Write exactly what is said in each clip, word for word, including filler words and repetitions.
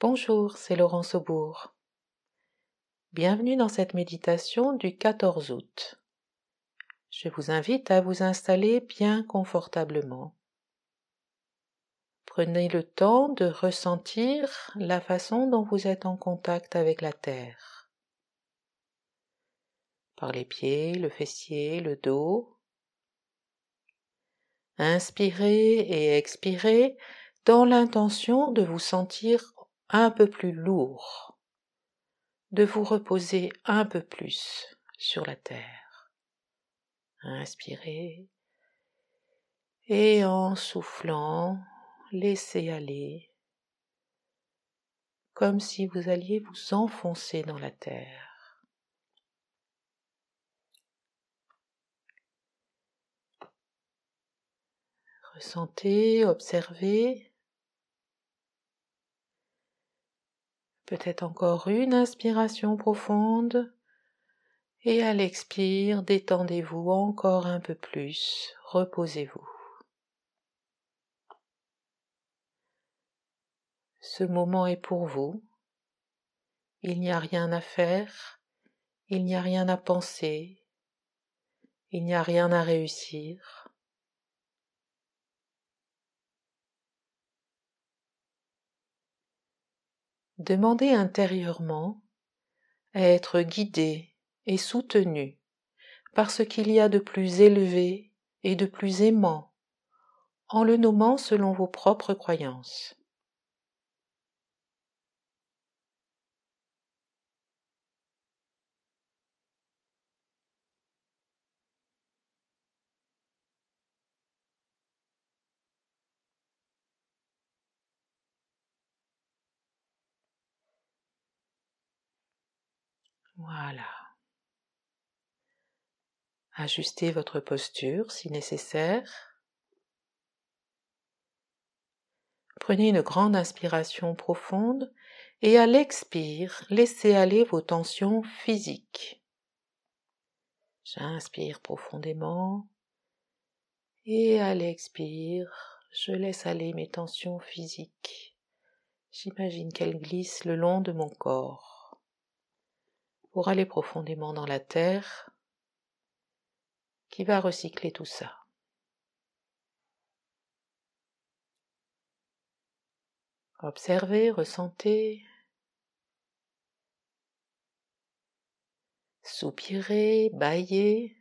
Bonjour, c'est Laurence Aubourg. Bienvenue dans cette méditation du quatorze août. Je vous invite à vous installer bien confortablement. Prenez le temps de ressentir la façon dont vous êtes en contact avec la terre. Par les pieds, le fessier, le dos. Inspirez et expirez dans l'intention de vous sentir un peu plus lourd, de vous reposer un peu plus sur la terre. Inspirez et en soufflant, laissez aller, comme si vous alliez vous enfoncer dans la terre. Ressentez, observez. Peut-être encore une inspiration profonde. Et à l'expire, détendez-vous encore un peu plus, reposez-vous. Ce moment est pour vous. Il n'y a rien à faire, il n'y a rien à penser, il n'y a rien à réussir. Demandez intérieurement à être guidé et soutenu par ce qu'il y a de plus élevé et de plus aimant, en le nommant selon vos propres croyances. Voilà. Ajustez votre posture si nécessaire. Prenez une grande inspiration profonde et à l'expire, laissez aller vos tensions physiques. J'inspire profondément et à l'expire, je laisse aller mes tensions physiques. J'imagine qu'elles glissent le long de mon corps pour aller profondément dans la terre qui va recycler tout ça. Observez, ressentez, soupirez, bâillez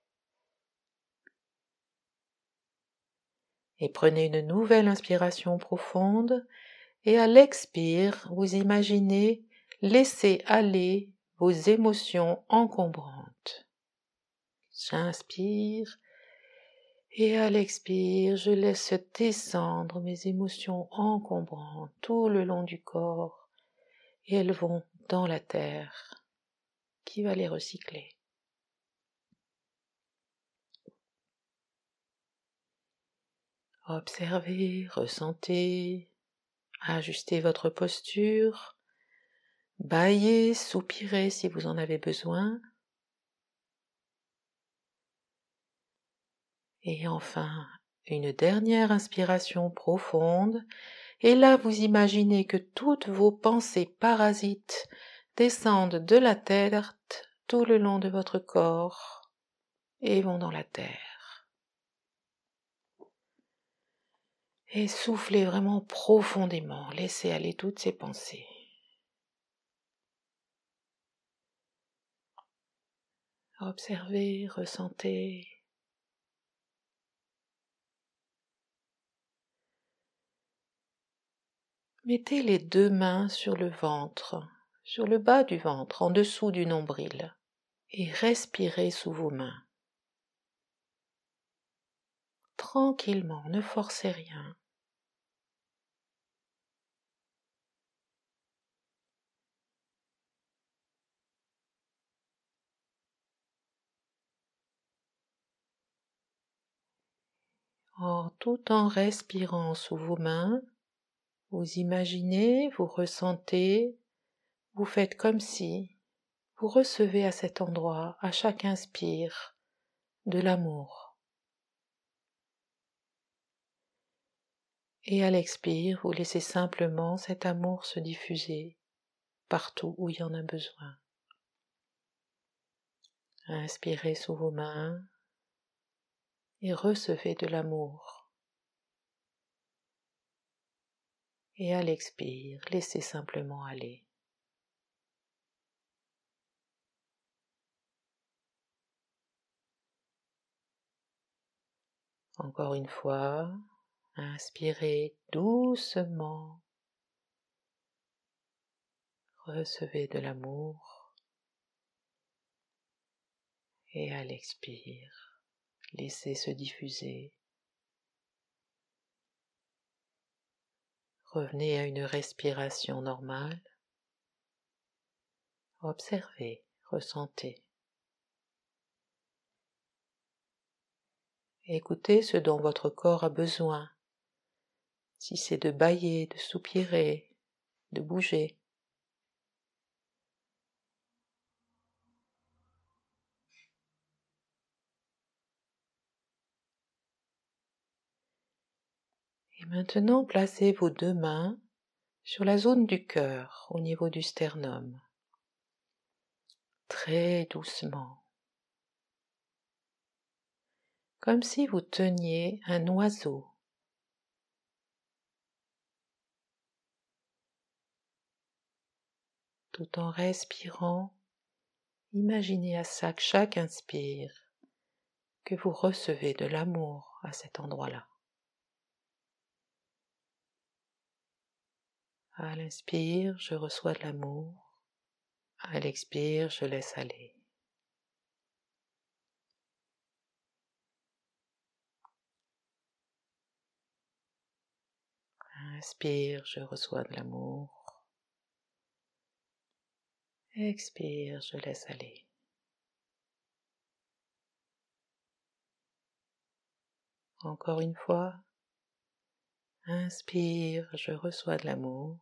et prenez une nouvelle inspiration profonde et à l'expire, vous imaginez laisser aller vos émotions encombrantes. J'inspire et à l'expire, je laisse descendre mes émotions encombrantes tout le long du corps et elles vont dans la terre qui va les recycler. Observez, ressentez, ajustez votre posture, bâillez, soupirez si vous en avez besoin. Et enfin, une dernière inspiration profonde, et là vous imaginez que toutes vos pensées parasites descendent de la terre tout le long de votre corps et vont dans la terre. Et soufflez vraiment profondément, laissez aller toutes ces pensées. Observez, ressentez. Mettez les deux mains sur le ventre, sur le bas du ventre, en dessous du nombril, et respirez sous vos mains. Tranquillement, ne forcez rien. Or, tout en respirant sous vos mains, vous imaginez, vous ressentez, vous faites comme si vous recevez à cet endroit, à chaque inspire, de l'amour. Et à l'expire, vous laissez simplement cet amour se diffuser partout où il y en a besoin. Inspirez sous vos mains et recevez de l'amour. Et à l'expire, laissez simplement aller. Encore une fois, inspirez doucement, recevez de l'amour et à l'expire, laissez se diffuser. Revenez à une respiration normale. Observez, ressentez. Écoutez ce dont votre corps a besoin. Si c'est de bâiller, de soupirer, de bouger. Et maintenant, placez vos deux mains sur la zone du cœur, au niveau du sternum. Très doucement. Comme si vous teniez un oiseau. Tout en respirant, imaginez à chaque, chaque inspire que vous recevez de l'amour à cet endroit-là. À l'inspire, je reçois de l'amour. À l'expire, je laisse aller. Inspire, je reçois de l'amour. Expire, je laisse aller. Encore une fois. Inspire, je reçois de l'amour.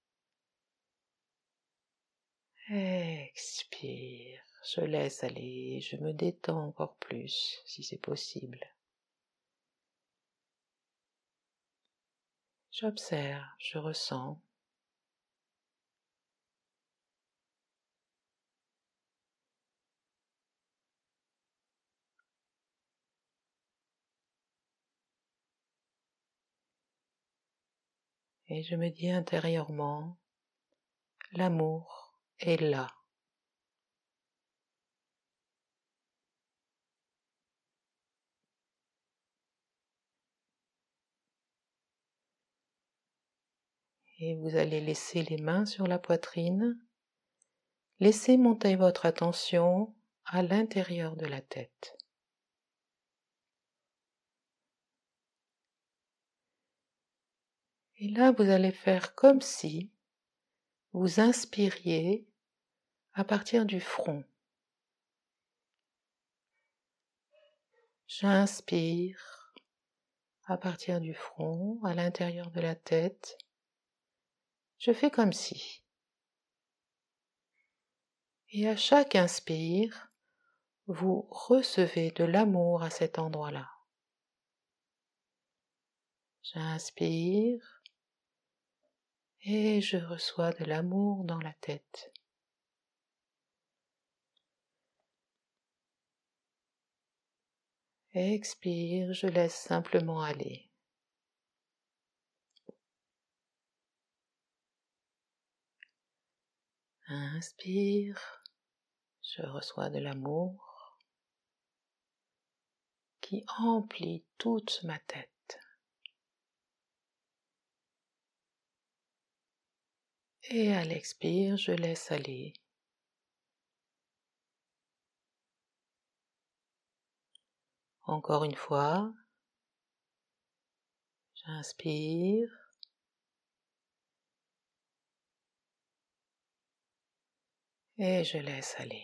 Expire, je laisse aller, je me détends encore plus si c'est possible. J'observe, je ressens. Et je me dis intérieurement, l'amour est là. Et vous allez laisser les mains sur la poitrine. Laissez monter votre attention à l'intérieur de la tête. Et là, vous allez faire comme si vous inspiriez à partir du front. J'inspire à partir du front, à l'intérieur de la tête. Je fais comme si. Et à chaque inspire, vous recevez de l'amour à cet endroit-là. J'inspire et je reçois de l'amour dans la tête. Expire, je laisse simplement aller. Inspire, je reçois de l'amour qui emplit toute ma tête. Et à l'expire, je laisse aller. Encore une fois, j'inspire et je laisse aller.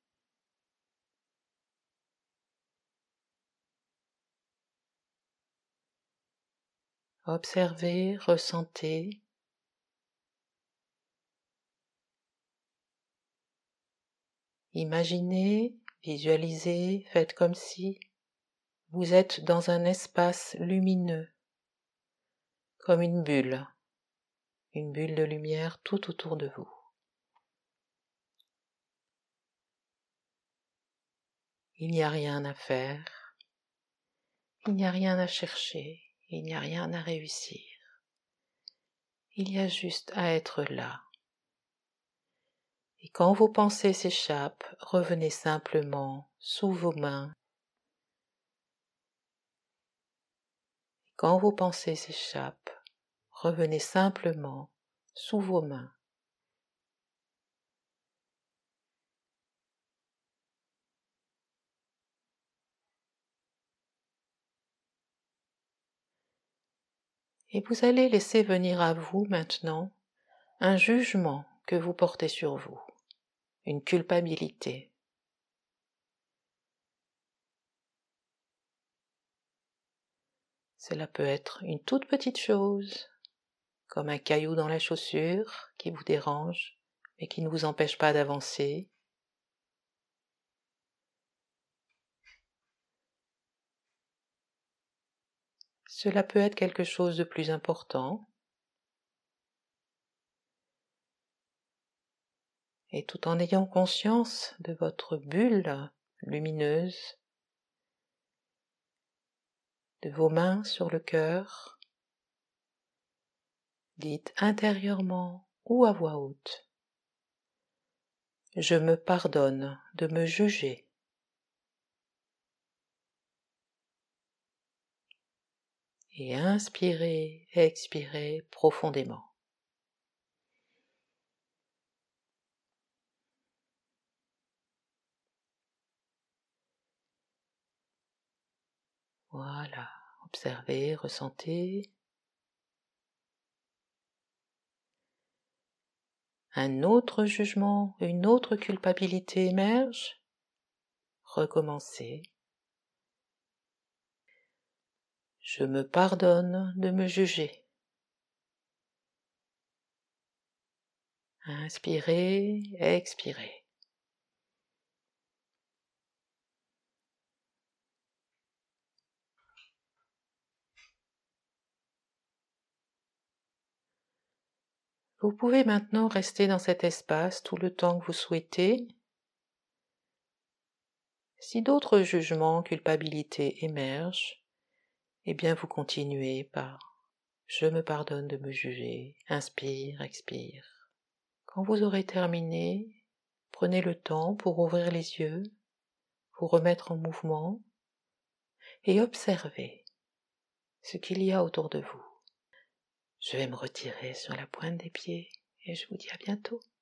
Observez, ressentez. Imaginez, visualisez, faites comme si vous êtes dans un espace lumineux, comme une bulle, une bulle de lumière tout autour de vous. Il n'y a rien à faire, il n'y a rien à chercher, il n'y a rien à réussir. Il y a juste à être là. Et quand vos pensées s'échappent, revenez simplement sous vos mains. Et quand vos pensées s'échappent, revenez simplement sous vos mains. Et vous allez laisser venir à vous maintenant un jugement que vous portez sur vous, une culpabilité. Cela peut être une toute petite chose, comme un caillou dans la chaussure qui vous dérange, mais qui ne vous empêche pas d'avancer. Cela peut être quelque chose de plus important. Et tout en ayant conscience de votre bulle lumineuse, de vos mains sur le cœur, dites intérieurement ou à voix haute: je me pardonne de me juger. Et inspirez, expirez profondément. Voilà, observez, ressentez. Un autre jugement, une autre culpabilité émerge. Recommencez. Je me pardonne de me juger. Inspirez, expirez. Vous pouvez maintenant rester dans cet espace tout le temps que vous souhaitez. Si d'autres jugements, culpabilités émergent, eh bien vous continuez par « Je me pardonne de me juger ». Inspire, expire. Quand vous aurez terminé, prenez le temps pour ouvrir les yeux, vous remettre en mouvement et observer ce qu'il y a autour de vous. Je vais me retirer sur la pointe des pieds et je vous dis à bientôt.